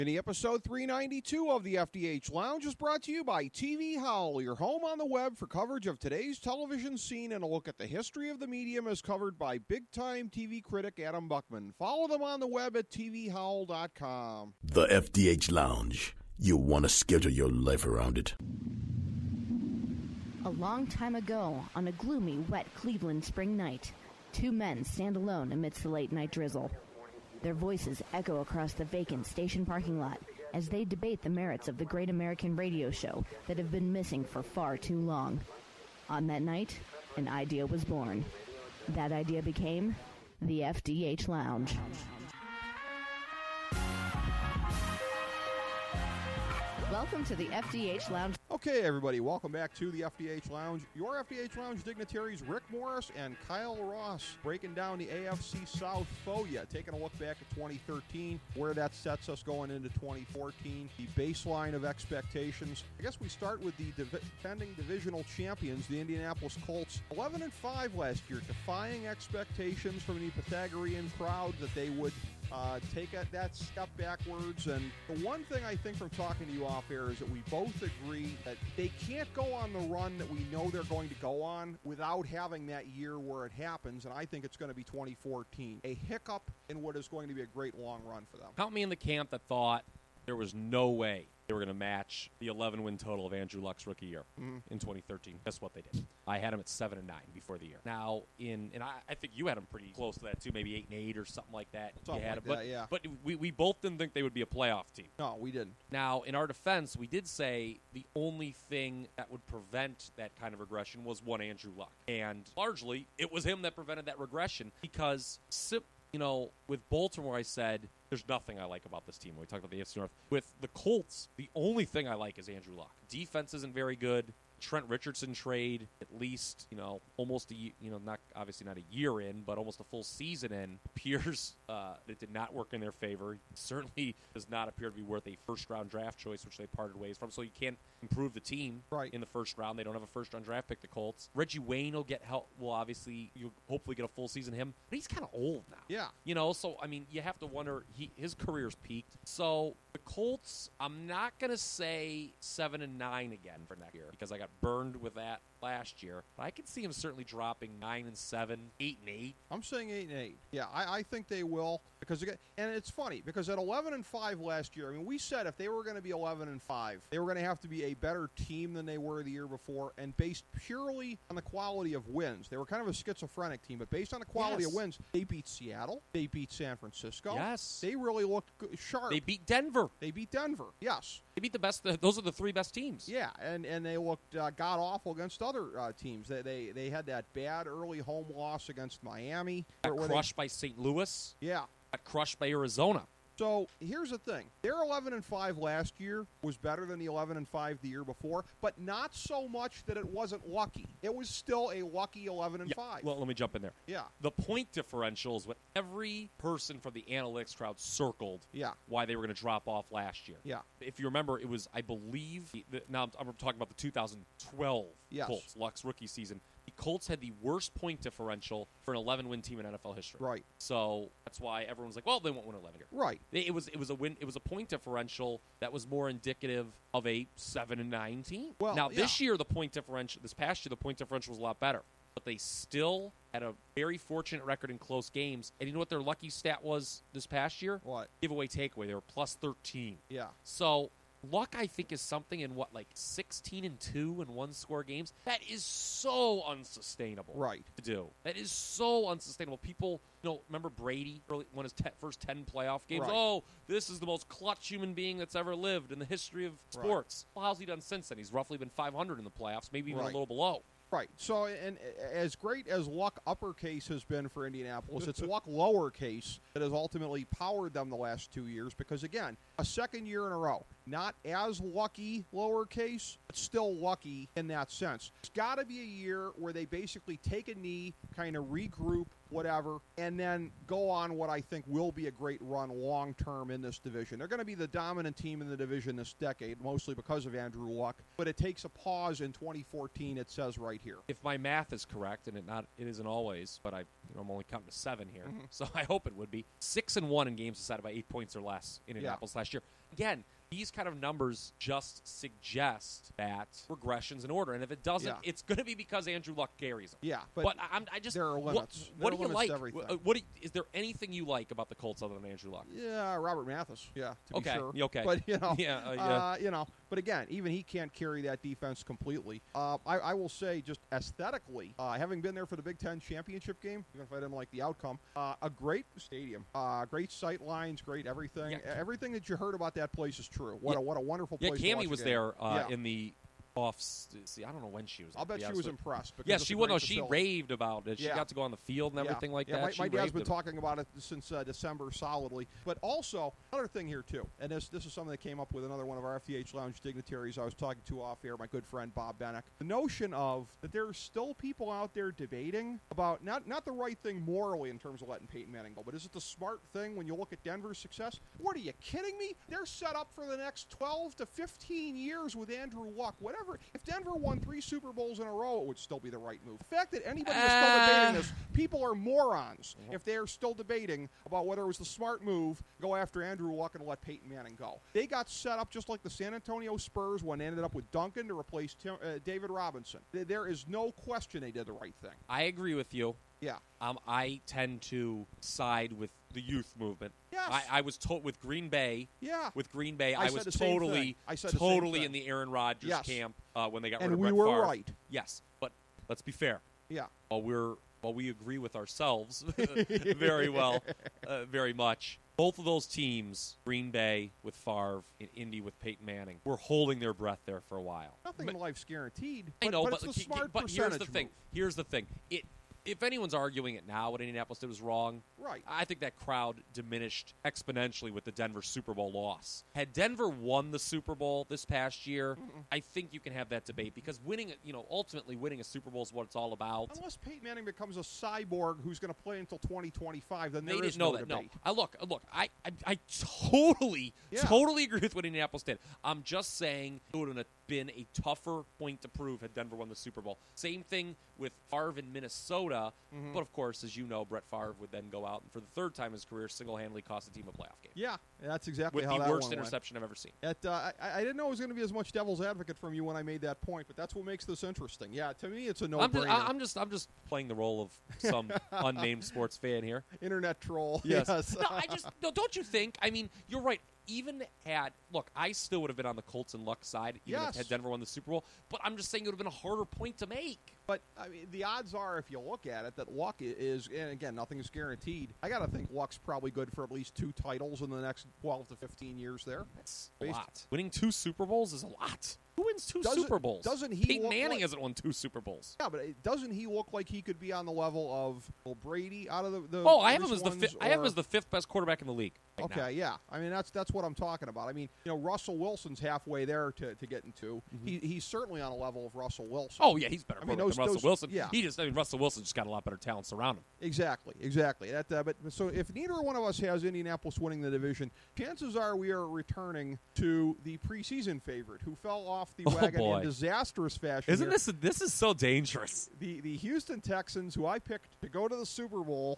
Mini episode 392 of the FDH Lounge is brought to you by TV Howl, your home on the web for coverage of today's television scene and a look at the history of the medium as covered by big-time TV critic Adam Buckman. Follow them on the web at tvhowl.com. The FDH Lounge. You want to schedule your life around it. A long time ago, on a gloomy, wet Cleveland spring night, two men stand alone amidst the late-night drizzle. Their voices echo across the vacant station parking lot as they debate the merits of the great American radio show that have been missing for far too long. On that night, an idea was born. That idea became the FDH Lounge. Welcome to the FDH Lounge. Okay, everybody, welcome back to the FDH Lounge. Your FDH Lounge dignitaries Rick Morris and Kyle Ross breaking down the AFC South foe yet, taking a look back at 2013, where that sets us going into 2014, the baseline of expectations. I guess we start with the defending divisional champions, the Indianapolis Colts, 11-5 last year, defying expectations from the Pythagorean crowd that they would take that step backwards. And the one thing I think from talking to you off air is that we both agree that they can't go on the run that we know they're going to go on without having that year where it happens, and I think it's going to be 2014. A hiccup in what is going to be a great long run for them. Count me in the camp that thought there was no way they were going to match the 11-win total of Andrew Luck's rookie year in 2013. Guess what they did? I had him at 7-9 before the year. Now, I think you had him pretty close to that too, maybe 8-8 or something like that. Something like that, yeah. But we both didn't think they would be a playoff team. No, we didn't. Now, in our defense, we did say the only thing that would prevent that kind of regression was one Andrew Luck. And largely, it was him that prevented that regression because with Baltimore, I said, there's nothing I like about this team. We talked about the AFC North. With the Colts, the only thing I like is Andrew Luck. Defense isn't very good. Trent Richardson trade, at least, almost not a year in, but almost a full season in, appears it did not work in their favor. It certainly does not appear to be worth a first-round draft choice, which they parted ways from. So you can't improve the team in the first round. They don't have a first-round draft pick, the Colts. Reggie Wayne will get help. Well, obviously, you'll hopefully get a full season him, but he's kind of old now. Yeah. So, you have to wonder, his career's peaked. So the Colts, I'm not going to say 7-9 again for next year because I got burned with that last year. But I can see him certainly dropping 9-7, 8-8. I'm saying 8-8. Yeah, I think they will because again, and it's funny because at 11-5 last year, we said if they were going to be 11-5, they were going to have to be a better team than they were the year before, and based purely on the quality of wins. They were kind of a schizophrenic team, but based on the quality of wins, they beat Seattle, they beat San Francisco. Yes, they really looked sharp. They beat Denver. Yes, they beat the best. Those are the three best teams. Yeah, and they looked god awful against other teams. They had that bad early home loss against Miami. Got crushed by St. Louis. Yeah. Got crushed by Arizona. So here's the thing. Their 11-5 last year was better than the 11-5 the year before, but not so much that it wasn't lucky. It was still a lucky 11-5. Yeah. Well, let me jump in there. Yeah. The point differential is what every person from the analytics crowd circled why they were going to drop off last year. Yeah. If you remember, it was, I believe, now I'm talking about the 2012 Colts, Luck's rookie season. The Colts had the worst point differential for an 11-win team in NFL history. Right. So that's why everyone's like, well, they won't win 11 here. Right. It was a win. It was a point differential that was more indicative of a 7-9 team. Well, now this year, this past year, the point differential was a lot better. But they still had a very fortunate record in close games. And you know what their lucky stat was this past year? What? Giveaway takeaway. They were plus 13. Yeah. So Luck, I think, is something in 16-2 in one-score games. That is so unsustainable. Right. To do. That is so unsustainable. People, remember Brady won his first 10 playoff games? Right. Oh, this is the most clutch human being that's ever lived in the history of sports. Right. Well, how's he done since then? He's roughly been 500 in the playoffs, maybe even a little below. Right. So, and as great as Luck uppercase has been for Indianapolis, it's Luck lowercase that has ultimately powered them the last 2 years because, again, a second year in a row. Not as lucky lowercase, but still lucky in that sense. It's got to be a year where they basically take a knee, kind of regroup, whatever, and then go on what I think will be a great run long-term in this division. They're going to be the dominant team in the division this decade, mostly because of Andrew Luck, but it takes a pause in 2014, it says right here. If my math is correct, and it isn't always, but I'm only counting to 7 here, so I hope it would be. 6-1 in games decided by 8 points or less in Indianapolis last year. again, these kind of numbers just suggest that regression's in order, and if it doesn't, it's going to be because Andrew Luck carries them. Yeah, but I just there are limits. What do you like? Is there anything you like about the Colts other than Andrew Luck? Yeah, Robert Mathis. Yeah, to be sure. Okay. But yeah. But again, even he can't carry that defense completely. I will say, just aesthetically, having been there for the Big Ten championship game, even if I didn't like the outcome, a great stadium, great sight lines, great everything. Yeah. Everything that you heard about that place is true. What a wonderful place. Yeah, to watch Cammie was there in the See, I don't know when she was. I'll bet she was impressed. Yeah, she was. No, she raved about it. She got to go on the field and everything like that. My dad's been talking about it since December solidly. But also, another thing here, too, and this is something that came up with another one of our FDH Lounge dignitaries I was talking to off air, my good friend Bob Bennick. The notion of that there are still people out there debating about not the right thing morally in terms of letting Peyton Manning go, but is it the smart thing when you look at Denver's success? What, are you kidding me? They're set up for the next 12 to 15 years with Andrew Luck. Whatever. If Denver won 3 Super Bowls in a row, it would still be the right move. The fact that anybody is still debating this, people are morons if they are still debating about whether it was the smart move, go after Andrew Luck and let Peyton Manning go. They got set up just like the San Antonio Spurs when they ended up with Duncan to replace David Robinson. There is no question they did the right thing. I agree with you. Yeah. I tend to side with the youth movement. Yes. I was told with Green Bay. Yeah. With Green Bay, I was totally in the Aaron Rodgers camp when they got rid and of we Brett were Favre. right. Yes, but let's be fair. Yeah. While we agree with ourselves very well, very much, both of those teams, Green Bay with Favre and Indy with Peyton Manning, were holding their breath there for a while. Nothing in life's guaranteed. I know, but it's the smart but here's the thing. move. Here's the thing. If anyone's arguing it now, what Indianapolis did was wrong, right? I think that crowd diminished exponentially with the Denver Super Bowl loss. Had Denver won the Super Bowl this past year, I think you can have that debate because ultimately winning a Super Bowl is what it's all about. Unless Peyton Manning becomes a cyborg who's going to play until 2025, then they there didn't is know no that. debate. No, look. I totally agree with what Indianapolis did. I'm just saying it would have been a tougher point to prove had Denver won the Super Bowl. Same thing with Favre in Minnesota, but of course, as you know, Brett Favre would then go out and for the third time in his career single-handedly cost the team a playoff game. Yeah, that's exactly with how that the worst one interception I've ever seen. I didn't know it was going to be as much devil's advocate from you when I made that point, but that's what makes this interesting. Yeah, to me, it's a no-brainer. I'm just playing the role of some unnamed sports fan here. Internet troll. Yes. No, don't you think? I mean, you're right. Even I still would have been on the Colts and Luck side, even if had Denver won the Super Bowl. But I'm just saying it would have been a harder point to make. But I mean, the odds are, if you look at it, that Luck is, and again, nothing is guaranteed. I got to think Luck's probably good for at least 2 titles in the next 12 to 15 years there. That's a lot. Winning 2 Super Bowls is a lot. Who wins 2 Super Bowls? Doesn't he? Peyton Manning hasn't won 2 Super Bowls. Yeah, but doesn't he look like he could be on the level of Brady out of the? I have him as I have him as the 5th best quarterback in the league. Right now. Yeah. I mean, that's what I'm talking about. I mean, Russell Wilson's halfway there to getting to. He's certainly on a level of Russell Wilson. Oh yeah, he's better than Russell Wilson. Yeah. Russell Wilson just got a lot better talent around him. Exactly. But so if neither one of us has Indianapolis winning the division, chances are we are returning to the preseason favorite who fell off the wagon in disastrous fashion. Isn't this is so dangerous? The Houston Texans, who I picked to go to the Super Bowl.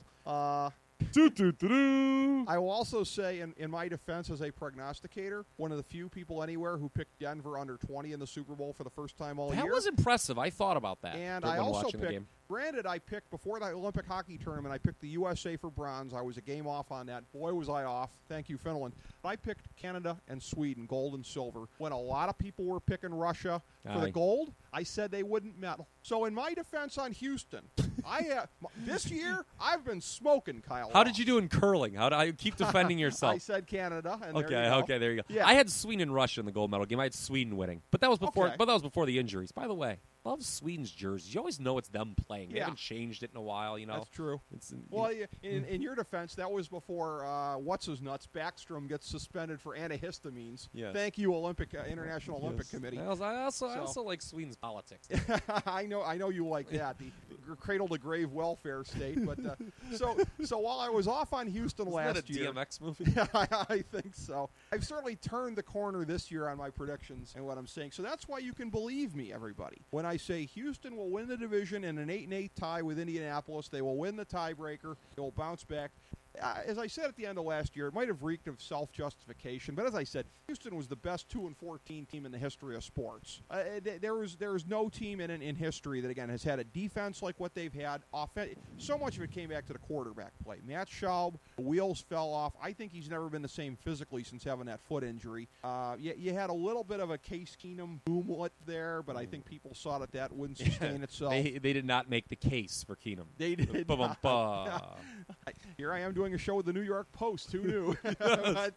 I will also say, in my defense as a prognosticator, one of the few people anywhere who picked Denver under 20 in the Super Bowl for the first time all year. That was impressive. I thought about that. And I also picked, granted, I picked before the Olympic hockey tournament, I picked the USA for bronze. I was a game off on that. Boy, was I off. Thank you, Finland. I picked Canada and Sweden, gold and silver. When a lot of people were picking Russia for the gold, I said they wouldn't medal. So in my defense on Houston, this year, I've been smoking Kyle. How did you do in curling? How do I keep defending yourself? I said Canada. And there you go. Yeah. I had Sweden and Russia in the gold medal game. I had Sweden winning, but that was before. Okay. But that was before the injuries. By the way, love Sweden's jerseys. You always know it's them playing. They Yeah. haven't changed it in a while. That's true. In your defense, that was before what's his nuts Backstrom gets suspended for antihistamines. Yes. Thank you, International Olympic Committee. I also like Sweden's politics. I know you like that, the cradle to grave welfare state. But so while I was off on Houston last year, Isn't that a DMX movie? Yeah, I think so. I've certainly turned the corner this year on my predictions and what I'm saying. So that's why you can believe me, everybody. When I say Houston will win the division in an 8-8 tie with Indianapolis, they will win the tiebreaker. They will bounce back. as I said at the end of last year, it might have reeked of self-justification, but as I said, Houston was the best 2-14 team in the history of sports. There is no team in history that, again, has had a defense like what they've had. So much of it came back to the quarterback play. Matt Schaub, the wheels fell off. I think he's never been the same physically since having that foot injury. You had a little bit of a Case Keenum boomlet there, but I think people saw that wouldn't sustain itself. They did not make the case for Keenum. They did not. Here I am doing a show with the New York Post. Who knew? But,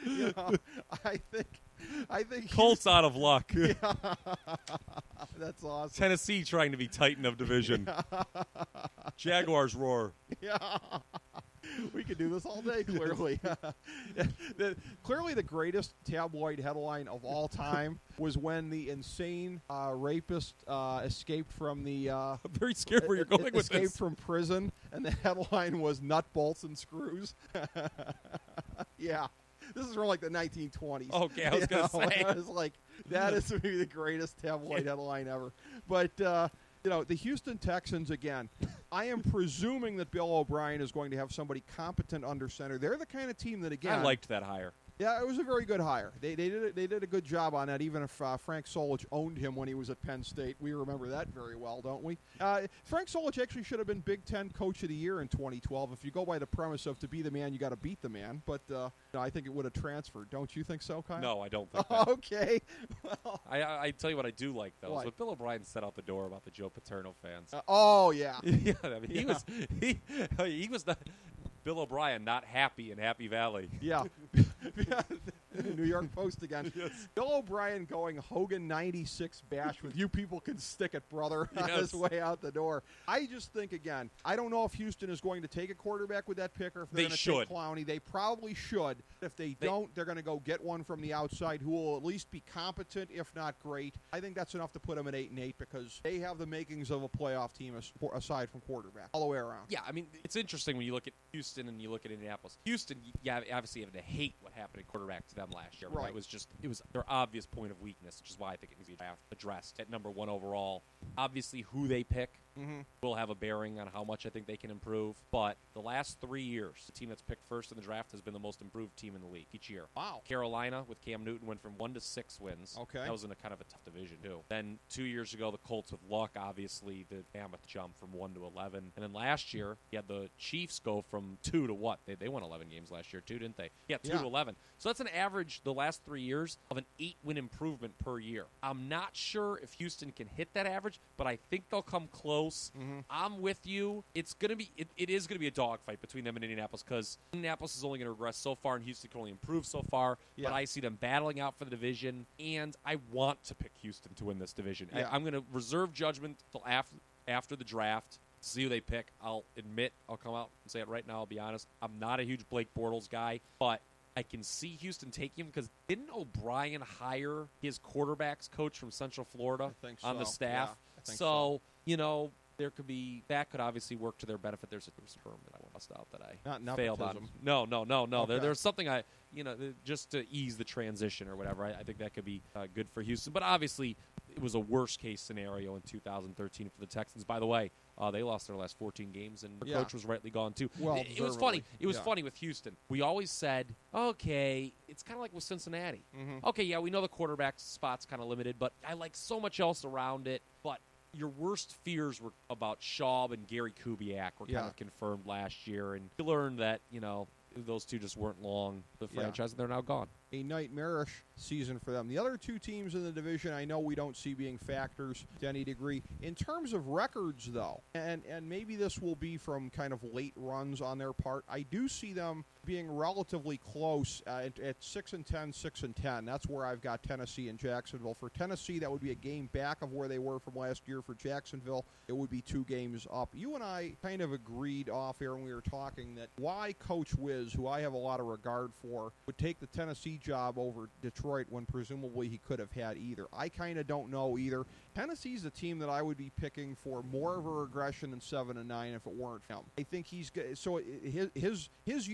I think Colts out of luck. Yeah. That's awesome. Tennessee trying to be Titan of division. Jaguars roar. Yeah. We could do this all day, clearly. Clearly the greatest tabloid headline of all time was when the insane rapist escaped from the... I'm very scared where you're going with this. Escaped from prison, and the headline was Nut Bolts and Screws. Yeah. This is from like the 1920s. Okay, I was going to say. I was like, that is maybe the greatest tabloid headline ever. But, the Houston Texans, again, I am presuming that Bill O'Brien is going to have somebody competent under center. They're the kind of team that, again... I liked that hire. Yeah, it was a very good hire. They did a good job on that, even if Frank Solich owned him when he was at Penn State. We remember that very well, don't we? Frank Solich actually should have been Big Ten Coach of the Year in 2012 if you go by the premise of to be the man, you got to beat the man. But I think it would have transferred. Don't you think so, Kyle? No, I don't think that. Okay. Well, I tell you what I do like, though, what? is what Bill O'Brien said out the door about the Joe Paterno fans. Oh, yeah. Yeah, I mean, he was not... Bill O'Brien not happy in Happy Valley. Yeah. New York Post again. Yes. Bill O'Brien going Hogan 96 bash with you people can stick it, brother, on his way out the door. I just think, again, I don't know if Houston is going to take a quarterback with that pick or if they're going to take Clowney. They probably should. If they don't, they're going to go get one from the outside who will at least be competent, if not great. I think that's enough to put them at 8-8 because they have the makings of a playoff team aside from quarterback, all the way around. Yeah, I mean, it's interesting when you look at Houston and you look at Indianapolis. Houston, obviously have to hate what happened at quarterback to them last year. Right? It was their obvious point of weakness, which is why I think it needs to be addressed at number 1 overall. Obviously, who they pick will have a bearing on how much I think they can improve. But the last 3 years, the team that's picked first in the draft has been the most improved team in the league each year. Wow. Carolina with Cam Newton went from 1 to 6 wins. Okay. That was in a kind of a tough division, too. Then 2 years ago, the Colts with luck, obviously, the mammoth jump from 1 to 11. And then last year, you had the Chiefs go from 2 to what? They won 11 games last year, too, didn't they? Yeah, 2 to 11. So that's an average the last 3 years of an 8-win improvement per year. I'm not sure if Houston can hit that average, but I think they'll come close. I'm with you. It's going to be it is going to be a dogfight between them and Indianapolis because Indianapolis is only going to regress so far and Houston can only improve so far. Yeah. But I see them battling out for the division, and I want to pick Houston to win this division. Yeah. I'm going to reserve judgment till after the draft. See who they pick. I'll come out and say it right now. I'll be honest. I'm not a huge Blake Bortles guy, but I can see Houston taking him because didn't O'Brien hire his quarterbacks coach from Central Florida on the staff? Yeah, so. There could be that could obviously work to their benefit. There's a term that I bust out that I not failed nepotism. on. No. Okay. There's something just to ease the transition or whatever. I think that could be good for Houston. But obviously, it was a worst case scenario in 2013 for the Texans. By the way, they lost their last 14 games, and their coach was rightly gone too. Well, it was funny. It was funny with Houston. We always said, okay, it's kind of like with Cincinnati. Okay, yeah, we know the quarterback spot's kind of limited, but I like so much else around it. But your worst fears were about Schaub and Gary Kubiak were kind of confirmed last year, and you learned that, those two just weren't long the franchise, and they're now gone. A nightmarish season for them. The other two teams in the division I know we don't see being factors to any degree. In terms of records, though, and maybe this will be from kind of late runs on their part, I do see them being relatively close at 6-10, 6-10. That's where I've got Tennessee and Jacksonville. For Tennessee, that would be a game back of where they were from last year. For Jacksonville, it would be 2 games up. You and I kind of agreed off air when we were talking that why Coach Wiz, who I have a lot of regard for, would take the Tennessee job over Detroit when presumably he could have had either. I kind of don't know either. Tennessee's a team that I would be picking for more of a regression than 7-9 if it weren't him. I think he's so his year is going to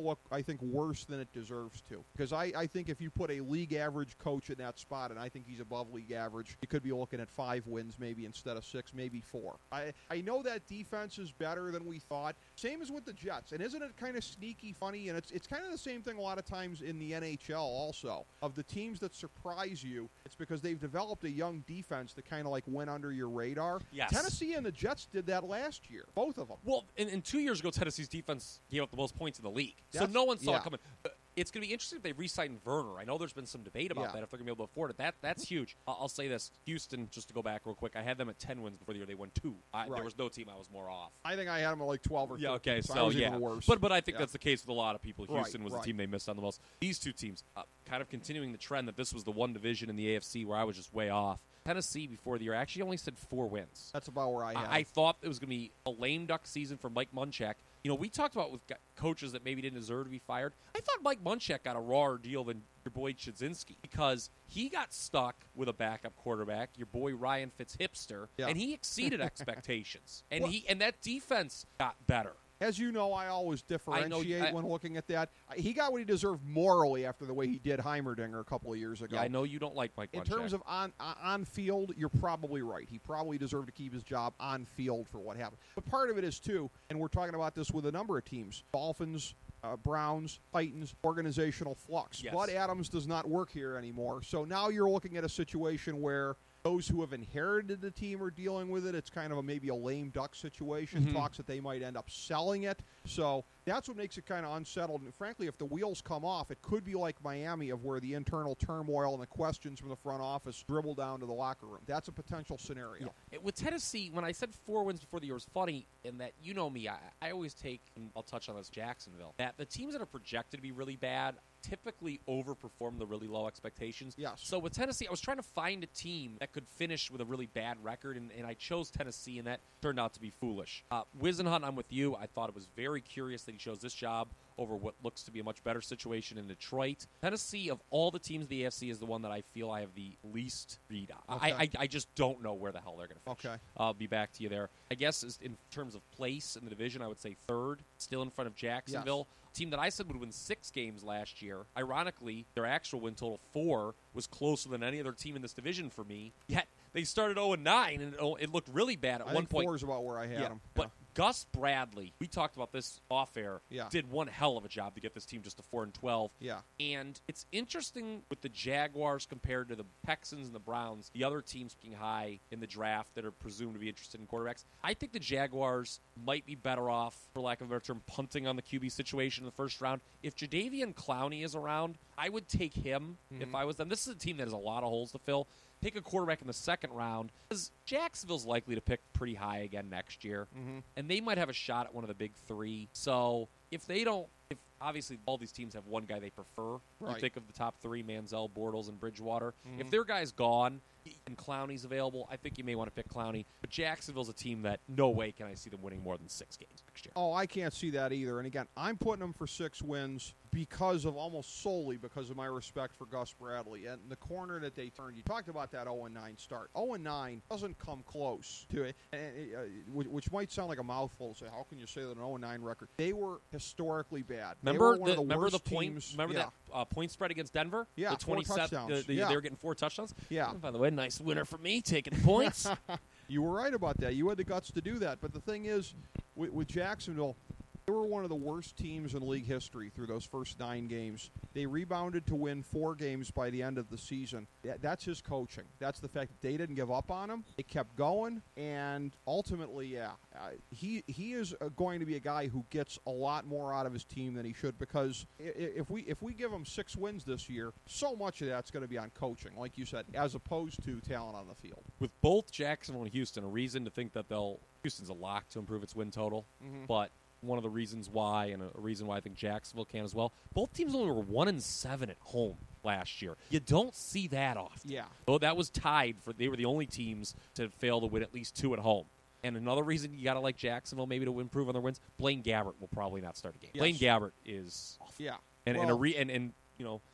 to look, I think, worse than it deserves to. Because I think if you put a league average coach in that spot, and I think he's above league average, you could be looking at 5 wins maybe instead of 6, maybe 4. I know that defense is better than we thought. Same as with the Jets. And isn't it kind of sneaky funny? And it's kind of the same thing a lot of times in the NHL also. Of the teams that surprise you, it's because they've developed a young defense that kind of like went under your radar. Yes. Tennessee and the Jets did that last year, both of them. Well, in 2 years ago, Tennessee's defense gave up the most points in the league. So That's- no one saw yeah. it coming. It's going to be interesting if they re-sign Werner. I know there's been some debate about Yeah. that, if they're going to be able to afford it. That's huge. I'll say this. Houston, just to go back real quick, I had them at 10 wins before the year. They won 2. There Right. was no team I was more off. I think I had them at like 12 or 13. Yeah, okay, so I so was yeah. even worse. But I think Yeah. that's the case with a lot of people. Right, Houston was right. the team they missed on the most. These two teams, kind of continuing the trend that this was the one division in the AFC where I was just way off. Tennessee before the year actually only said 4 wins. That's about where I had I thought it was going to be a lame duck season for Mike Munchak. You know, we talked about with coaches that maybe didn't deserve to be fired. I thought Mike Munchak got a rawer deal than your boy Chudzinski because he got stuck with a backup quarterback, your boy Ryan Fitzhipster, Yeah. and he exceeded expectations. And Well- and that defense got better. As you know, I always differentiate I- when looking at that. He got what he deserved morally after the way he did Heimerdinger a couple of years ago. Yeah, I know you don't like Mike In Munchak. terms of on field, you're probably right. He probably deserved to keep his job on field for what happened. But part of it is, too, and we're talking about this with a number of teams, Dolphins, Browns, Titans, organizational flux. Yes. Bud Adams does not work here anymore. So now you're looking at a situation where those who have inherited the team are dealing with it. It's kind of maybe a lame duck situation. Mhm. Talks that they might end up selling it. So that's what makes it kind of unsettled. And frankly, if the wheels come off, it could be like Miami, of where the internal turmoil and the questions from the front office dribble down to the locker room. That's a potential scenario. With Tennessee, when I said 4 wins before the year was funny, in that you know me, I always take, and I'll touch on this, Jacksonville, that the teams that are projected to be really bad typically overperform the really low expectations. Yes. So with Tennessee, I was trying to find a team that could finish with a really bad record, and I chose Tennessee, and that turned out to be foolish. Wisenhunt, I'm with you. I thought it was very curious that he chose this job over what looks to be a much better situation in Detroit. Tennessee, of all the teams in the AFC, is the one that I feel I have the least read on. Okay. I just don't know where the hell they're going to finish. Okay. I'll be back to you there. I guess in terms of place in the division, I would say 3rd, still in front of Jacksonville. Team that I said would win 6 games last year. Ironically, their actual win total 4 was closer than any other team in this division for me. Yet they started 0-9, and it looked really bad at I one think point. 4 is about where I had him. But Gus Bradley, we talked about this off air, Yeah. did one hell of a job to get this team just to 4-12. Yeah. And it's interesting with the Jaguars compared to the Texans and the Browns, the other teams picking high in the draft that are presumed to be interested in quarterbacks. I think the Jaguars might be better off, for lack of a better term, punting on the QB situation in the first round. If Jadeveon Clowney is around, I would take him if I was them. This is a team that has a lot of holes to fill. Take a quarterback in the second round, because Jacksonville's likely to pick pretty high again next year, and they might have a shot at one of the big 3. So if they don't, if obviously all these teams have one guy they prefer. Right. You think of the top 3, Manziel, Bortles, and Bridgewater. If their guy's gone and Clowney's available, I think you may want to pick Clowney. But Jacksonville's a team that no way can I see them winning more than 6 games next year. Oh, I can't see that either. And again, I'm putting them for 6 wins because of almost solely because of my respect for Gus Bradley and the corner that they turned. You talked about that 0-9 start. 0-9 doesn't come close to it, which might sound like a mouthful to say. How can you say that an 0-9 record? They were historically bad. They were one of the Remember worst the point? teams. Remember Yeah. that point spread against Denver? Yeah, the 4 27 touchdowns. They Yeah. were getting 4 touchdowns. Yeah. Oh, by the way, nice winner for me taking points. You were right about that. You had the guts to do that. But the thing is, with Jacksonville, they were one of the worst teams in league history through those first 9 games. They rebounded to win 4 games by the end of the season. That's his coaching. That's the fact that they didn't give up on him. They kept going, and ultimately, he is going to be a guy who gets a lot more out of his team than he should, because if we give him 6 wins this year, so much of that's going to be on coaching, like you said, as opposed to talent on the field. With both Jacksonville and Houston, a reason to think that Houston's a lock to improve its win total, but one of the reasons why, and a reason why I think Jacksonville can as well. Both teams only were 1-7 at home last year. You don't see that often. Yeah. Though that was tied for, they were the only teams to fail to win at least 2 at home. And another reason you got to like Jacksonville maybe to improve on their wins, Blaine Gabbert will probably not start a game. Yes. Blaine Gabbert is awful. Yeah. And Well- and you know,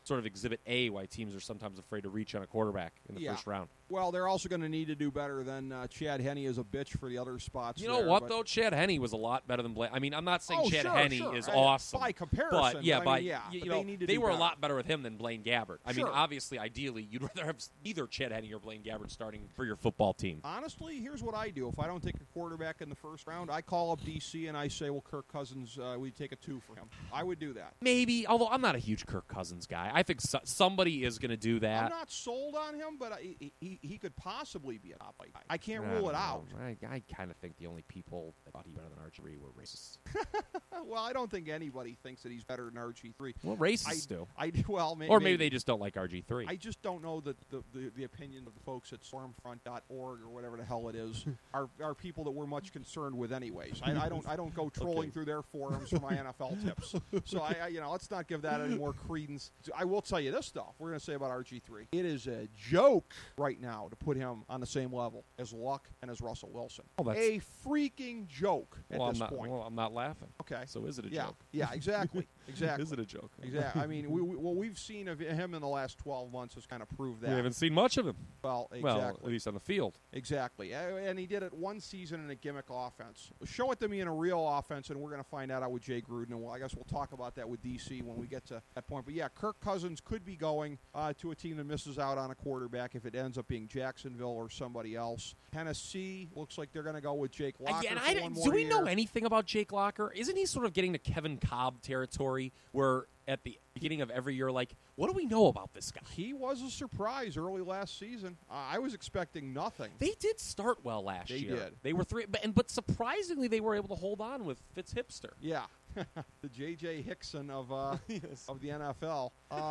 sort of exhibit A why teams are sometimes afraid to reach on a quarterback in the first round. Well, they're also going to need to do better than Chad Henne is a bitch for the other spots. You know what, though? Chad Henne was a lot better than Blaine. I mean, I'm not saying Chad Henne is awesome. By comparison. But, they were a lot better with him than Blaine Gabbert. I mean, obviously, ideally, you'd rather have either Chad Henne or Blaine Gabbert starting for your football team. Honestly, here's what I do. If I don't take a quarterback in the first round, I call up DC and I say, well, Kirk Cousins, we take a 2 for him. I would do that. Maybe, although I'm not a huge Kirk Cousins guy. I think somebody is going to do that. I'm not sold on him, but he could possibly be a top guy. I can't rule it out. I kind of think the only people that thought he was better than RG3 were racists. Well, I don't think anybody thinks that he's better than RG3. Well, racists do. Maybe they just don't like RG3. I just don't know that the opinion of the folks at stormfront.org or whatever the hell it is are people that we're much concerned with anyways. I don't go trolling through their forums for my NFL tips. So let's not give that any more credence. I will tell you this though. We're going to say about RG3. It is a joke right now to put him on the same level as Luck and as Russell Wilson. A freaking joke at this point. Well, I'm not laughing. Okay. So is it a joke? Yeah, exactly. Is it a joke? Exactly. I mean, what we've seen of him in the last 12 months has kind of proved that. We haven't seen much of him. Well, exactly. Well, at least on the field. Exactly. And he did it one season in a gimmick offense. Show it to me in a real offense, and we're going to find out with Jay Gruden. And I guess we'll talk about that with DC when we get to that point. But, yeah, Kirk Cousins could be going to a team that misses out on a quarterback if it ends up being Jacksonville or somebody else. Tennessee looks like they're going to go with Jake Locker for one more do we year. know anything about Jake Locker? Isn't he sort of getting to Kevin Cobb territory where at the beginning of every year, like, what do we know about this guy? He was a surprise early last season. I was expecting nothing. They did start well last year. They did. They were but surprisingly, they were able to hold on with Fitz Hipster. Yeah. The J.J. Hickson of of the NFL.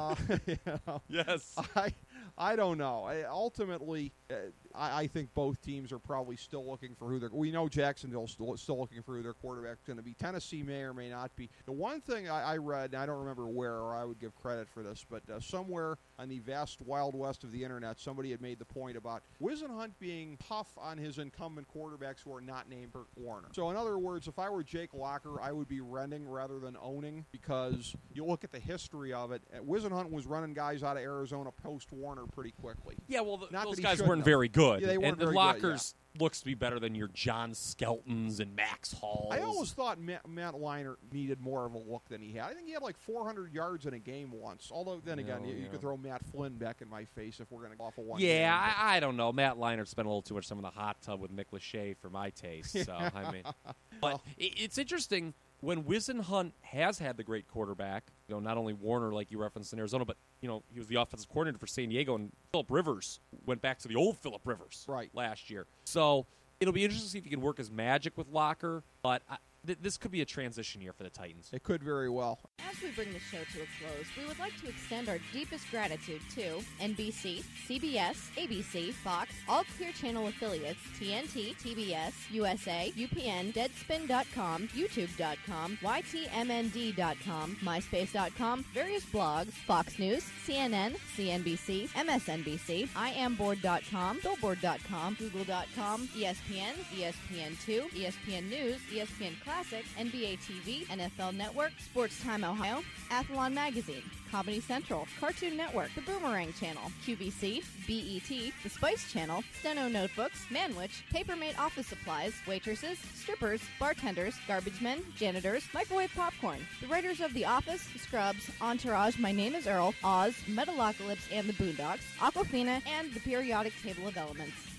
Yes. I don't know. Ultimately, I think both teams are probably still looking for who they're. We know Jacksonville's still looking for who their quarterback's going to be. Tennessee may or may not be. The one thing I read, and I don't remember where, or I would give credit for this, but somewhere on the vast wild west of the internet, somebody had made the point about Whisenhunt being tough on his incumbent quarterbacks who are not named Kurt Warner. So in other words, if I were Jake Locker, I would be renting rather than owning, because you look at the history of it. Whisenhunt was running guys out of Arizona post Warner pretty quickly. Yeah, well, those guys weren't very good. Yeah, they weren't very Locker's looks to be better than your John Skeltons and Max Halls. I always thought Matt Leinart needed more of a look than he had. I think he had like 400 yards in a game once. Although, then again, you could throw Matt Flynn back in my face if we're going to go off of one game. Yeah, I don't know. Matt Leinart spent a little too much time in the hot tub with Mick Lachey for my taste. So, I mean, but it's interesting. When Whisenhunt has had the great quarterback, not only Warner, like you referenced in Arizona, but, he was the offensive coordinator for San Diego, and Phillip Rivers went back to the old Phillip Rivers last year. So it'll be interesting to see if he can work his magic with Locker, but this could be a transition year for the Titans. It could very well. As we bring the show to a close, we would like to extend our deepest gratitude to NBC, CBS, ABC, Fox, all Clear Channel affiliates, TNT, TBS, USA, UPN, Deadspin.com, YouTube.com, YTMND.com, MySpace.com, various blogs, Fox News, CNN, CNBC, MSNBC, IamBoard.com, Billboard.com, Google.com, ESPN, ESPN2, ESPN News, ESPN Classic, NBA TV, NFL Network, Sports Time Ohio, Athlon Magazine, Comedy Central, Cartoon Network, The Boomerang Channel, QVC, BET, The Spice Channel, Steno Notebooks, Manwich, Papermate Office Supplies, waitresses, strippers, bartenders, garbage men, janitors, microwave popcorn, the writers of The Office, Scrubs, Entourage, My Name is Earl, Oz, Metalocalypse and the Boondocks, Aquafina, and the Periodic Table of Elements.